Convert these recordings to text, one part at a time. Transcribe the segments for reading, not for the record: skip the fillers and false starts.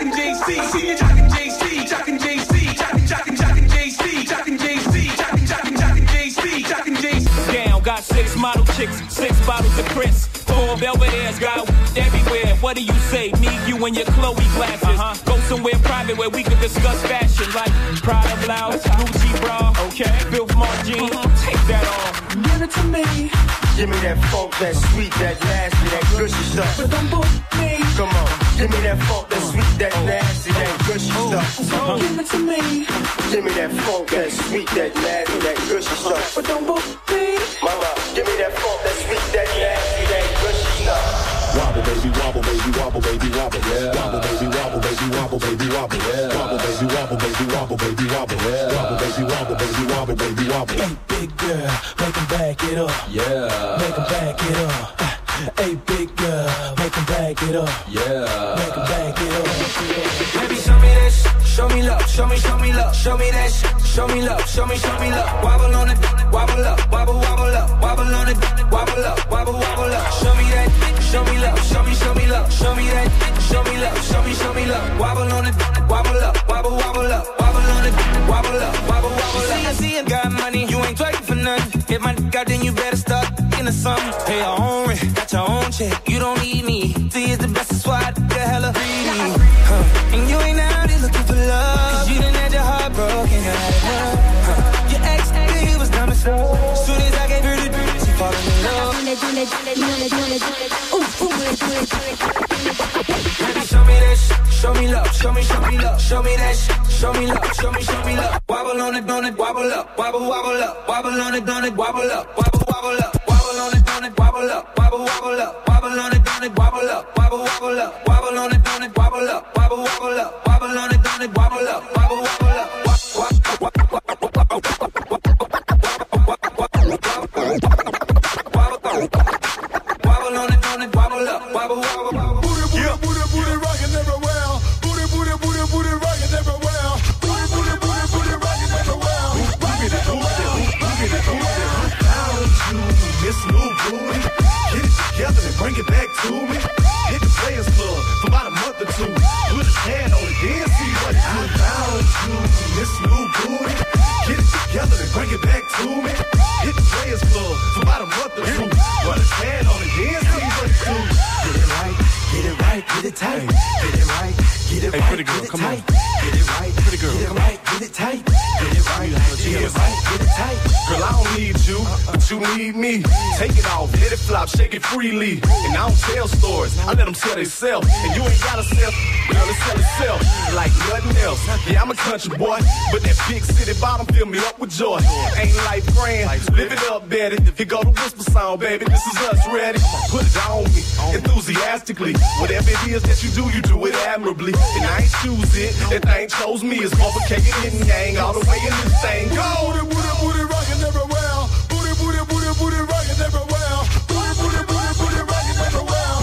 jockin' JC. See you jockin' JC, jockin' JC, jockin' JC, jockin' JC, jockin' JC, jockin' JC. Down, got 6 model chicks, 6 bottles of Chris. 4 Belvedere's, got everywhere. What do you say? Me, you, and your Chloe glasses. Go somewhere private where we can discuss fashion, like Prada blouse, Gucci bra, okay, Filth Margine. Take that off. Give it to me. Give me that funk, that sweet, that nasty, that gushy stuff. But don't book me. Come on, give me that funk, that sweet, that nasty, that gushy stuff. So give it to me. Give me that funk, that sweet, that nasty, that gushy stuff. But don't book me. Mama, give me that funk, that sweet, that nasty, that gushy stuff. Wobble baby, wobble baby, wobble baby, wobble, yeah. Wobble baby, wobble baby, wobble baby, wobble, yeah. Wobble baby, wobble baby, wobble baby, wobble, yeah. Wobble baby, wobble baby, wobble baby, wobble. Hey big girl, make 'em back it up. Yeah. Make 'em back it up. Hey big girl, make 'em back it up. Yeah. Make 'em back it up. Baby, show me that shit. Show me love, show me love, show me that shit. Show me love, show me love. Wobble on it, wobble up, wobble up, wobble on it, wobble up, wobble up. Show me that, show me love, show me love, show me that, show me love, show me love. Wobble on it, wobble up, wobble up, wobble on it, wobble up, wobble up. You see, I got money, you ain't twerking for nothing. Get my dick out, then you better start into something. Pay your own rent, got your own check, you don't need me. See, it's the best, that's why I the hella greedy. And you ain't out here looking for love, cause you done had your heart broken, you had enough. Your ex, he was dumb as so. Soon as I gave her the drink, she falling in love. Baby, show me that shit, show me love, show me love, show me that shit, show me love, show me love. Wobble on it, wobble up, wobble up, wobble on it, wobble up, wobble up, wobble on it, wobble up, wobble up, wobble on it, wobble up, wobble up, wobble on it, wobble up, wobble up, wobble on it, wobble up, wobble up. Booty rockin' everywhere. Booty rockin' everywhere. Booty rockin' everywhere. Found you, Miss New Booty. Get it together and bring it back to me. Hit the Players Club for about a month or two. Put his hand on it, then see what it do. Found you, Miss New Booty. Get it together and bring it back to me. Hit the Players Club for about a month or two. Put his hand on it, then see what it do. Get it right, get it tight. Get it right, get it right. Hey, pretty girl, get it come tight. on. Get it right, Pretty girl, get it come right, get it tight. Get it right, get it right, get it tight. Girl, I don't need you, but you need me. Take it off, hit it flop, shake it freely. And I don't tell stories, I let them tell themselves. And you ain't gotta sell, girl, it sell itself like nothing else. Yeah, I'm a country boy, but that big city bottom fill me up with joy. Ain't life grand, live it up, Betty. Here go the whisper sound, baby, this is us ready. Put it on me, enthusiastically. Whatever it is that you do it admirably. And I ain't choose it, that thing chose me. It's complicated and yang all the way in this thing. Go! Booty rockin' everywhere. Booty rockin' everywhere. Booty rockin' everywhere.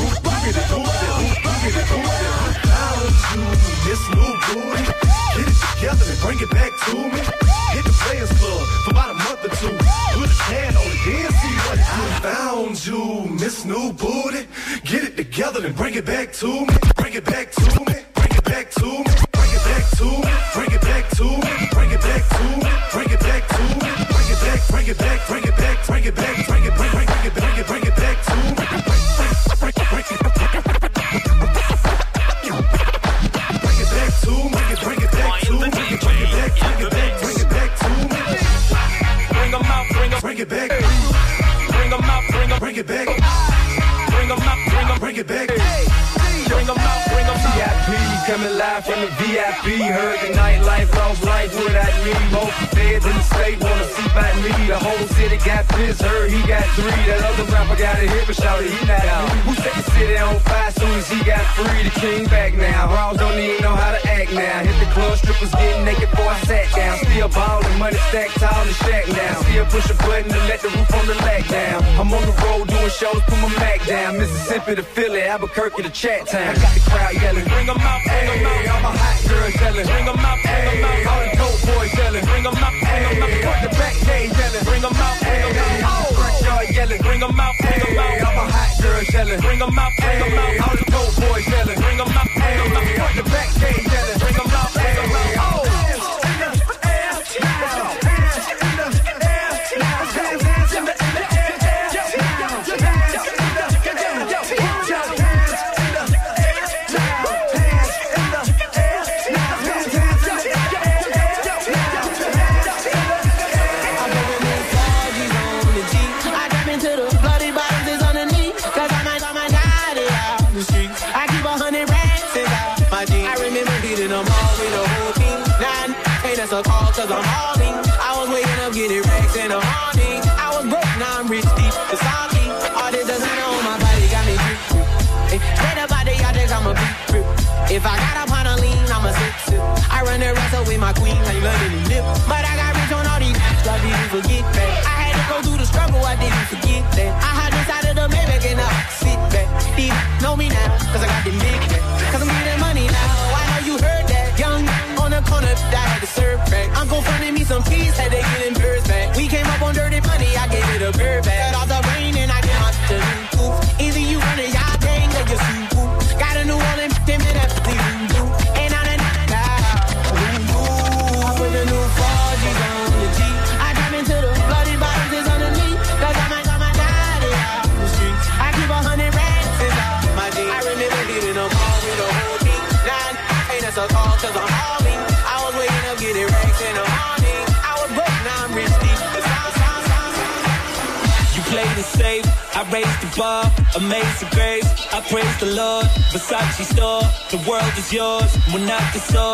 Found you, Miss New Booty. Get it together and bring it back to me. Hit the Players Club for about a month or two. Put his hand on it, then see what it do. Found you, Miss New Booty. Get it together and bring it back to me. Bring it back to me. Bring it back to me. Bring it back to me. Bring it back to me. Bring it back to me. Bring it back to me. Bring it back. Bring it back. Bring it back. Bring it back. Bring it. Bring it. Bring it back to me. Bring it back to me. Bring it back to me. Bring it back. Bring it back to me. Bring 'em out, Bring it back. bring 'em out, Bring it back. bring 'em out, Bring it back. bring 'em out, bring 'em out. VIP coming live from the VIP. Heard the nightlife, lost life without me. Most feds in the state wanna see by me. The whole city got pissed, heard he got 3. That other rapper got a hit, but shouted he not out. Who set the city on fire soon as he got free? The king back now. Raws don't even know how to act now. Hit the club, strippers getting naked before I sat down. Still ballin', money stacked tall and shack now. Still push a button to let the roof on the lag down. I'm on the road doing shows, put my Mac down. Mississippi to Philly, Albuquerque to Chat Town. I got the crowd yelling, Bring 'em out, bring 'em out. hey, all my hot girls yelling, Bring 'em out, bring 'em hey, out. all the dope boys yelling, Bring 'em out, bring 'em hey, out. all the back gate yelling, Bring 'em out, bring 'em hey, out. all the front yard yelling, Bring 'em out, bring 'em hey, all out. my hot girls yelling, Bring 'em out, bring 'em hey, out. all the dope boys yelling, Bring 'em out, bring 'em hey, out. all the back gate it's a call cause I'm hauling. I was waking up getting racks in the morning. I was broke, now I'm rich deep. The salty, all this designer on my body got me drip. Straight up out the yacht, I'm a big grip. If I got up on a lean, I'm a sip. I run the rest up with my queen, like London and Lip. But I got rich on all these, I didn't forget that. I had to go through the struggle, I didn't forget that. I had decided to make it up, sit back. These know me now, cause I got the big back. Cause I'm getting money now, I know you heard that. Young on the corner, that had to serve back. Uncle funded me some keys, had to get in birds back. We came up on dirty money, I gave it a bird back. Cut off the rain and I get my tooth. Either you run it, y'all gang, or you see who. Got a new one in 10 minutes, and I'm I put the new 4G's on the G. I jump into the bloody bottoms is underneath. Cause I might got my daddy out the streets. I keep 100 racks inside my jeans. I remember hitting them all with the whole team. Now ain't that's a call cause I'm hauling. I was waking up getting racks in the morning. I was broke, now I'm rich deep. You played it safe, I raised the bar, amazing grace. I praise the Lord, Versace store, the world is yours. Monarch is all,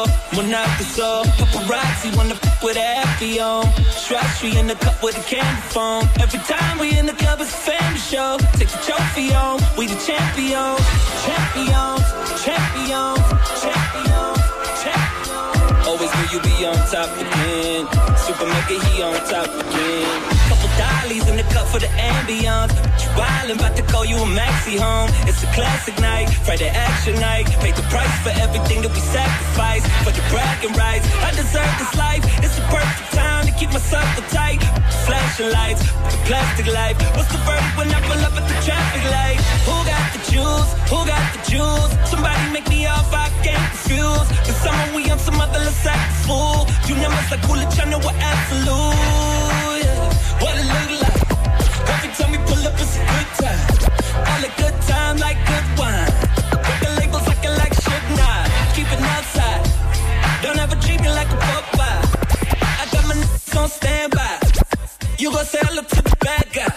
paparazzi wanna f*** with a happy on. Strawberry in the cup with a candy phone. Every time we in the club it's a family show. Take the trophy on, we the champions. Champions, champions, champions, champions. Always knew you be on top again. Super mega, he on top again. Couple dollies in the cup for the ambiance. You wildin', about to call you a maxi home. It's a classic night, Friday action night. Paid the price for everything that we sacrificed. For the bragging rights, I deserve this life. It's the perfect time to keep myself tight. Flashing lights, the plastic life. What's the verdict when I pull up at the traffic light? Who got the juice? Who got the juice? Somebody make me off, I can't confuse. The summer we on some other let's act fool. You know it's like cool, I know we're absolute. What it look like? Every time we pull up, it's a good time. All a good time, like good wine. With the labels looking like shit, nah. Keep it outside. Don't ever treat me like a Popeye. I got my n****s on standby. You gon' say hello to the bad guy.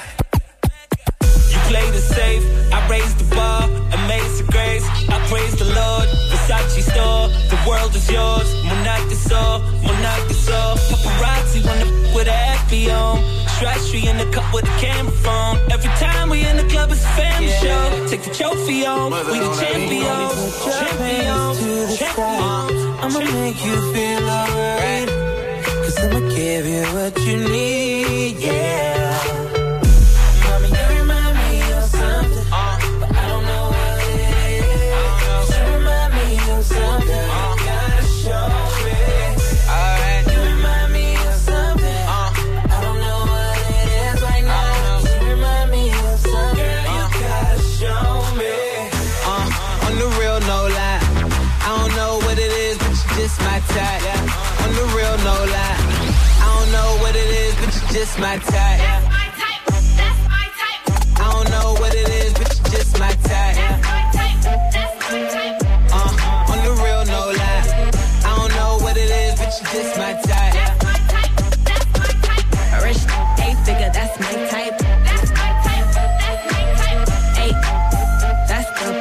You played it safe, I raised the bar. Amazing grace, I praise the Lord. Versace store, the world is yours. Monarch is all, paparazzi wanna f*** with a happy on. Strawberry in the cup with a camera phone. Every time we in the club it's a family show. Take the trophy on, we the champions. Champions, champions. I'ma make you feel alright. Cause I'ma give you what you need, yeah. Mommy, you remind me of something, but I don't know what it is. You remind me of something, you gotta show me. Alright. You remind me of something, I don't know what it is right now. You remind me of something, you gotta show me. On the real, no lie, I don't know what it is, but you just my type. On the real, no lie, I don't know what it is, but you just my type. That's my type, that's my type. I don't know what it is, but you just my type. That's my type, that's my type. On the real, no lie, I don't know what it is, but you just my type. That's my type, that's my type. A rich eight-figure, that's my type. That's my type, that's my type. Eight, that's the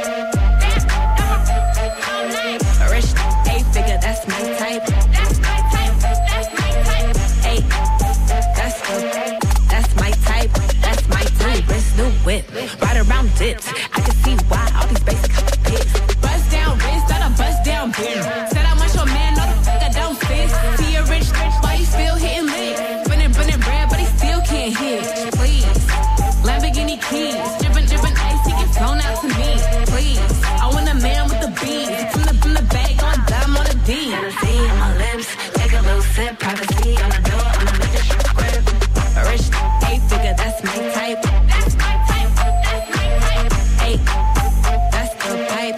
a rich eight-figure, that's my type. That's my type, that's my type. Eight, that's my type. That's my type. Wrist, new whip, ride around dips. I can see why all these basic hits. Bust down wrist, not a bust down bitch. Said I want your man, no the fuck I don't fit. See a rich, why he still hitting lit? Spinning bread, but he still can't hit. Please, Lamborghini keys, drippin' ice, he get flown out to me. Please, I want a man with the beans. From the bag on dime on the D. Hennessy on my lips, take a little sip. Privacy on the door, I'ma make it grip. A rich eight-figure, that's my type. That's my type, that's my type. Eight, that's the pipe.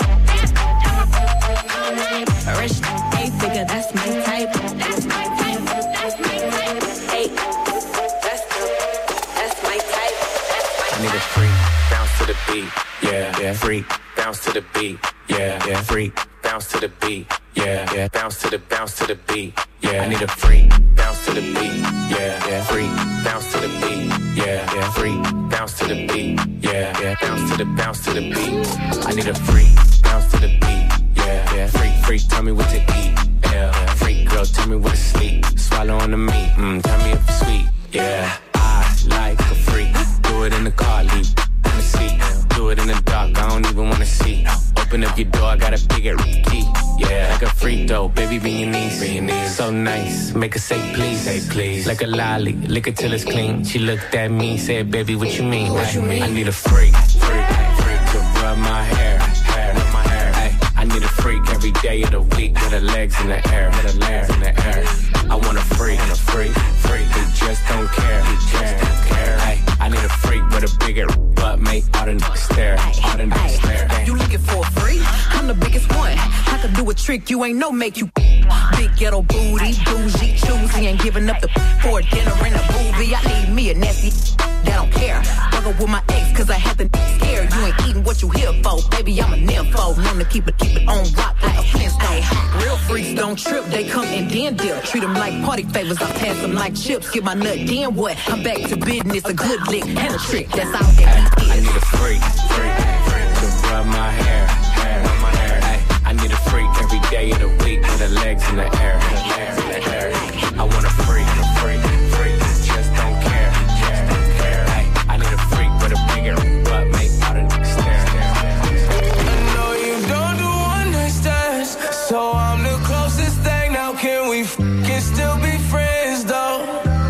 A rich eight-figure, that's my type. That's my type, that's my type. Eight, that's my type. That's my type. I need a freak, bounce to the beat, yeah. Freak, bounce to the beat, yeah. Freak, bounce to the beat, yeah. Bounce to the beat, yeah. I need a freak, bounce to the beat, yeah. Freak, bounce to the beat, yeah. Freak, bounce to the beat, yeah. Bounce to the beat. I need a freak, bounce to the beat, yeah. Freak, tell me what to eat, yeah. Freak girl, tell me what to sleep. freak though, baby, be your niece. So nice, make her say please. Like a lolly, lick it till it's clean. She looked at me, said, baby, what you mean? I need a freak to rub my hair. Ay, I need a freak every day of the week with her legs in the air. I want a freak who just don't care. Ay, I need a freak with a bigger butt, make all the niggas stare. You looking for a freak? I'm the biggest one. I could do a trick you ain't no make you. Big ghetto booty, bougie, choosy, ain't giving up the for a dinner and a movie. I need me a nasty that don't care. Fuck up with my ex, cause I have to scare. You ain't eating what you here for, baby, I'm a nympho. Known to keep it on rock like a Flintstone. Real freaks don't trip, they come and then dip. Treat them like party favors, I pass them like chips. Get my nut, then what? I'm back to business, a good lick and a trick, that's all that he is. I need a freak to rub my hair. I need a freak every day of the week with her legs in the air. I want a freak who just don't care. I need a freak with a bigger butt, make all the niggas stare. I know you don't do one night stands, so I'm the closest thing. Now can we can still be friends though?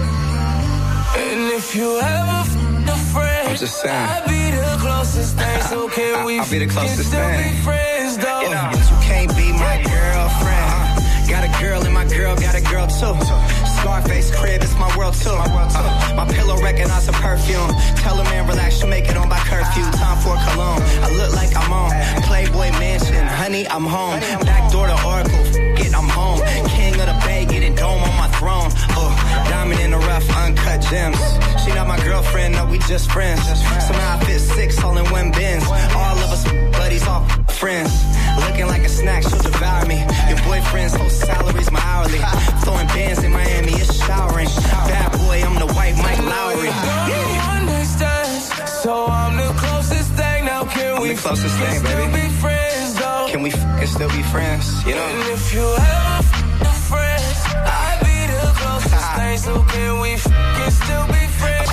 And if you ever a friend, I'm just saying, I'll be the closest thing. So can we I'll be the closest still thing. be friends though? You know, but you can't be my girlfriend. Got a girl and my girl got a girl too. Scarface crib, it's my world too. My pillow recognize a perfume. Tell a man relax, she'll make it on by curfew. Time for cologne, I look like I'm on Playboy Mansion, honey, I'm home. Back door to Oracle, get I'm home. King of the Bay, getting dome on my throne. Diamond in the rough, uncut gems. She not my girlfriend, no, we just friends. Somehow I fit 6 all in one bins. All of us buddies, all friends. Looking like a snack, she'll devour me. Your boyfriend's whole salary's my hourly. Throwing bands in Miami, it's showering. Bad boy, I'm the white Mike Lowry. So I'm the closest thing. Now can we closest thing, still baby. be friends though? Can we still be friends? You know? And if you ever a friends, I'll be the closest thing. So can we still be friends?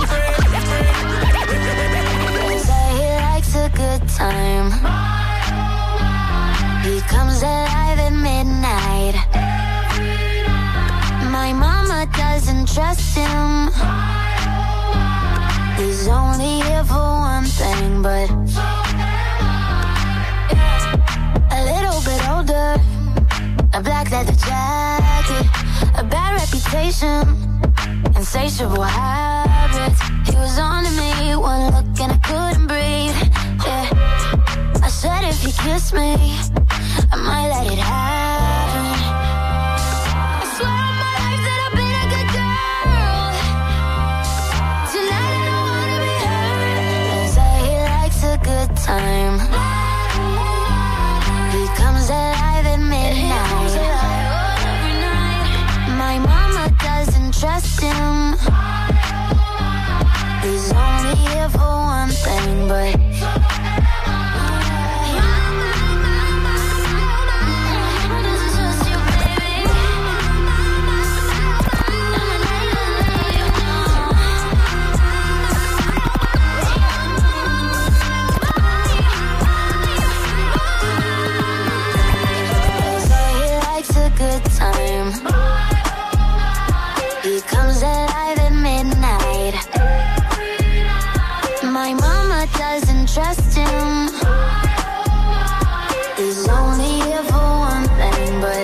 Say he likes a good time. He comes alive at midnight. My mama doesn't trust him. He's only here for one thing, but a little bit older, a black leather jacket, a bad reputation, insatiable habits. He was on to me, one look and I couldn't breathe. Yeah, I said if he kissed me, I might let it happen. I swear on my life that I've been a good girl. Tonight I don't wanna be hurt. They say he likes a good time. He comes alive at midnight. My mama doesn't trust him. He's only here for one thing, but good time. He comes alive at midnight. My mama doesn't trust him. He's only here for one thing, but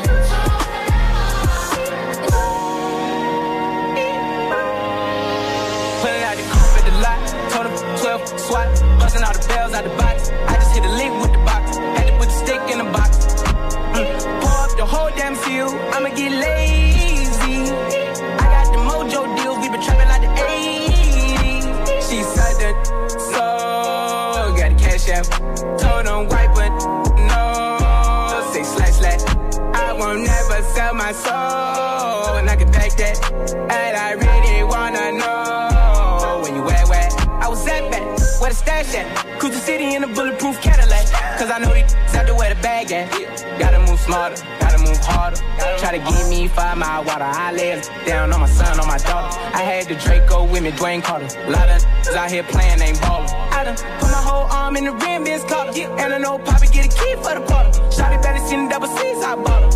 put it out the coupe at the lot. Told him 12 swat, busting all the bells out the box. I just hit a lick with the box. Had to put the stick in the box. Pour up the whole damn field, I'ma get lazy. I got the mojo deals, we been trapping like the 80s. She said that, so got the cash out. Told them white, but no. Say slash. I won't never sell my soul, and I can back that. And I really wanna know when you where I was at back, where the stash at? Cruise the city in a bulletproof Cadillac. Cause I know these have to wear the bag at. Gotta move smarter, gotta move harder. Try to give me 5 mile water. I lay it down on my son, on my daughter. I had the Draco with me, Dwayne Carter. A lot of out here playing, ain't ballin'. I done put my whole arm in the rim, Ben's collar. And I know Poppy get a key for the quarter. Shawty better seen the double C's, I bought her.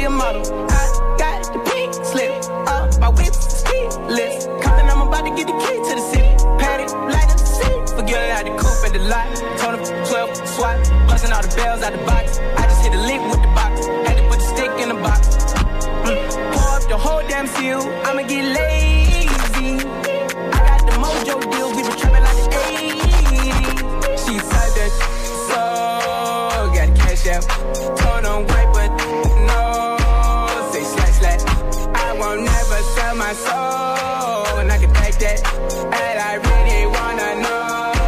she a model. I got the pink slip up, my whip's speedless. Compton, I'm about to get the key to the city. Patty, light up the city. Forget I had the coupe at the lot. Told him 12, swat, busting all the bells out the box. I just hit a lick with the box. Had to put the stick in the box. Pour up the whole damn seal. I'ma get lazy. I got the mojo deals. We been trapping like the 80s. She said that so got the cash out. Told them white, but no. Say slash slash. I won't never sell my soul, and I can take that. And I really wanna know.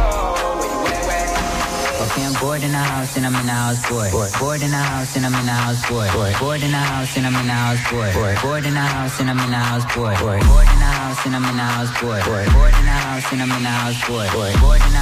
Okay, I'm bored in the house and I'm in the house, boy. Bored in the house and I'm in the house, boy. Bored in the house and I'm in the house, boy. Bored in the house and I'm in the house, boy. Bored in the house and I'm in the house, boy. Bored in the house and I'm in the house, boy. Bored in the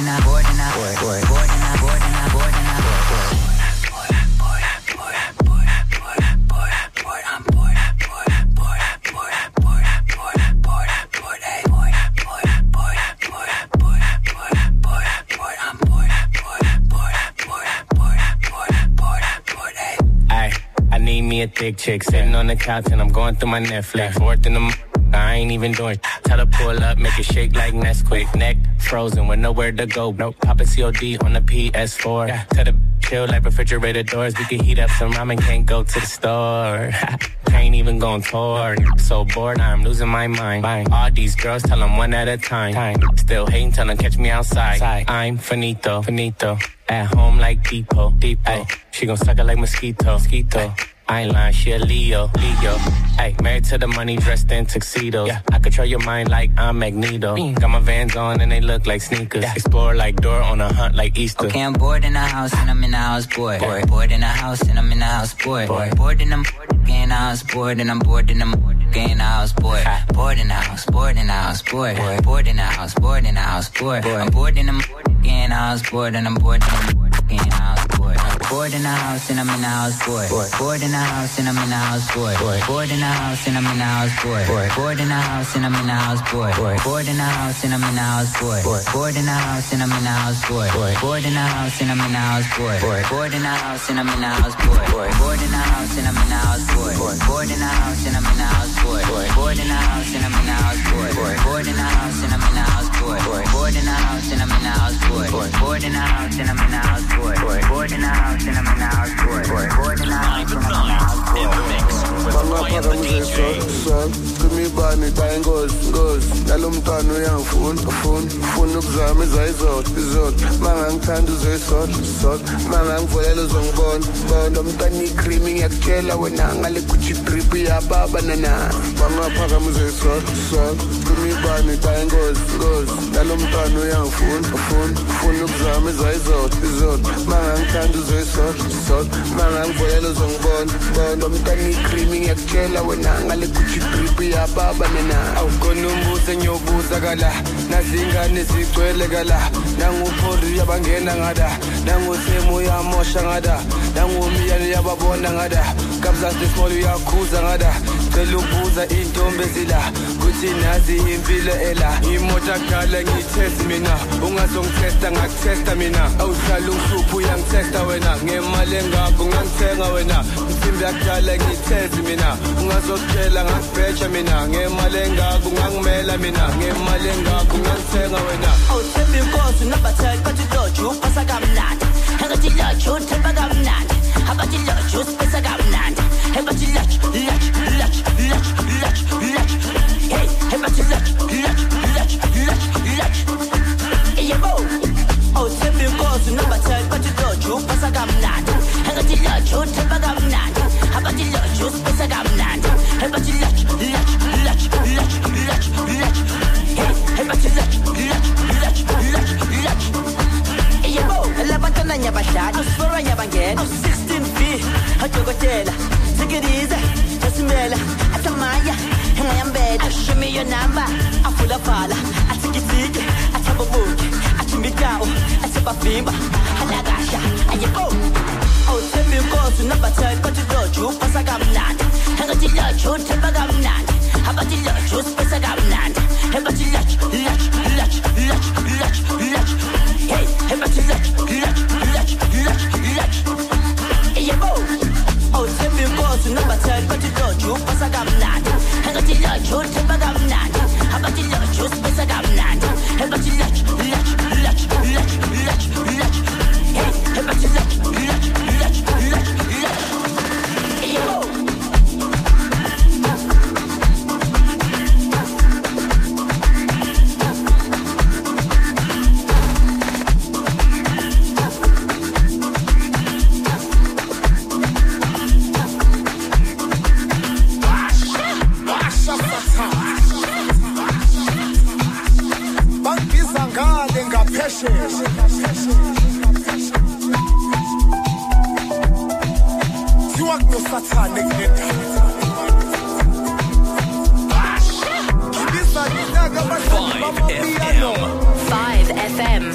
A thick chick sitting on the couch and I'm going through my Netflix. Fourth in the I ain't even doing. Tell her pull up, make it shake like Nesquik. Neck frozen with nowhere to go. Nope, poppin' COD on the PS4. Yeah. Tell the chill like refrigerator doors. We can heat up some ramen, can't go to the store. Ain't even going tour. So bored, I'm losing my mind. Buying all these girls, tell them one at a time. Still hating, tell them catch me outside. I'm finito. At home like Depot. Ay, she gon' suck it like mosquito. Ay, I ain't lying, she a Leo. Ay, married to the money, dressed in tuxedos. Yeah. I control your mind like I'm Magneto. Got my Vans on and they look like sneakers. Yeah. Explore like Dora on a hunt like Easter. Okay, I'm bored in the house and I'm in the house, boy. Bored in the house and I'm in the house, boy. Bored in the house, bored and I'm bored in the house, boy. Bored in the house, bored in the house, boy. Bored in the house, bored in the house, boy. I'm bored in the house, bored and I'm bored in the house, boy. Bored in the house and I'm in the house, boy. Bored in the house and I'm in the house, boy. Bored in the house and I'm in the house, boy. Bored in the house and I'm in the house, boy. Bored in the house and I'm in the house, boy. Bored in the house and I'm in the house, boy. Bored in the house and I'm in the house, boy. Bored in the house and I'm in the house, boy. Bored in the house and I'm in the house, boy. Bored in the house and I'm in the house, boy. Bored in the house and I'm in the house, boy. Bored in the house and I'm in the house, boy. Bored in the house and I'm in the house, boy. Bored in the house and I'm in the house, boy. Bored in the house and I'm in the house, boy. Bored in the house and I'm in the house, boy. Kumibani tayingoz nalomntwana uyangifuna ukuzama izodwa mangangithanda uzoyisodwa mangangivulela uzongibona umntwana ikrimi ngiyakutshela wena ngale Gucci drip yababa nana bangaphakama uzoyisodwa kumibani tayingoz nalomntwana uyangifuna ukuzama izodwa mangangithanda uzoyisodwa mangangivulela uzongibona umntwana ikrimi ngiyakutshela wena ngale Gucci drip yababa nena awukhona umbuzo ngiyobuza kala nazingane zigcwele kala nanguphori yabangena ngada nangusemu yamosha ngada nangumiyane yababona ngada kabzansi small uyakhuza ngada cela ubuza intombi ezila kuthi nazi impilo ela imota kala ngitest mina ungazongitesta ngakutesta mina awuhlala ungihlupha uyangitesta wena ngemali engakho ngangithenga wena imsimbi yakudala ngitest mina ungazokutshela ngakubheja mina ngemali engakho ngangimela mina ngemali engakho ngangithenga wena awuthemba inkosi nabathela bathi loju upasa kamnandi engathi loju uthemba kamnandi abathi loju usipesa kamnandi engathi loju hey engathi loju yebo awuthemba inkosi nabathela bathi loju upasa kamnandi engathi loju uthemba kamnandi abathi loju usipesa kamnandi engathi loju labantwana nyabadala usifora nyabangena 16V adokotela take it easy asimela athamaya engayambela show me your number afula fala atikitiki atabobuki achimbikawo asebavimba halakasha ayebo awuthemba inkosi nabathela bathi loju upasa kamnandi engathi loju uthemba kamnandi abathi loju usipesa kamnandi engathi loju hey engathi loju yebo awuthemba inkosi Sunabatel, but you don't you, Pasagamnat. And got the lunch, you tip a gamnat. How about the lunch, you space a gamnat. And got the lunch. Hey, and got the lunch. Satanic 5 FM.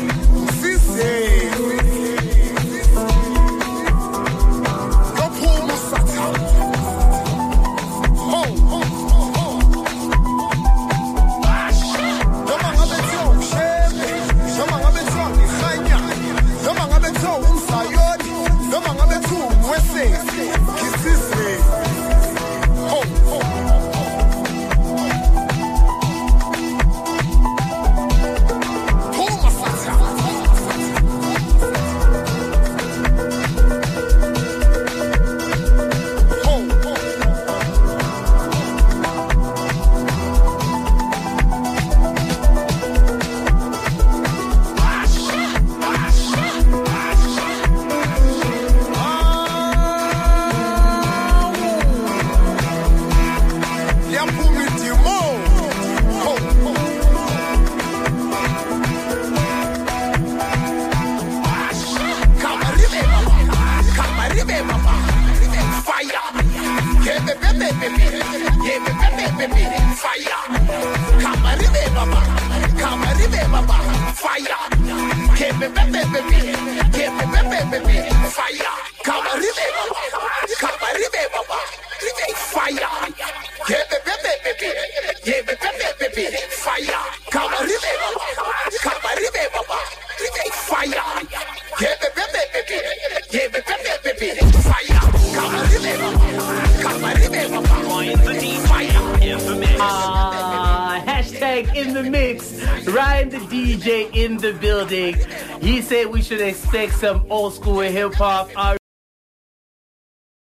In the mix, Ryan the DJ in the building. He said we should expect some old school hip hop.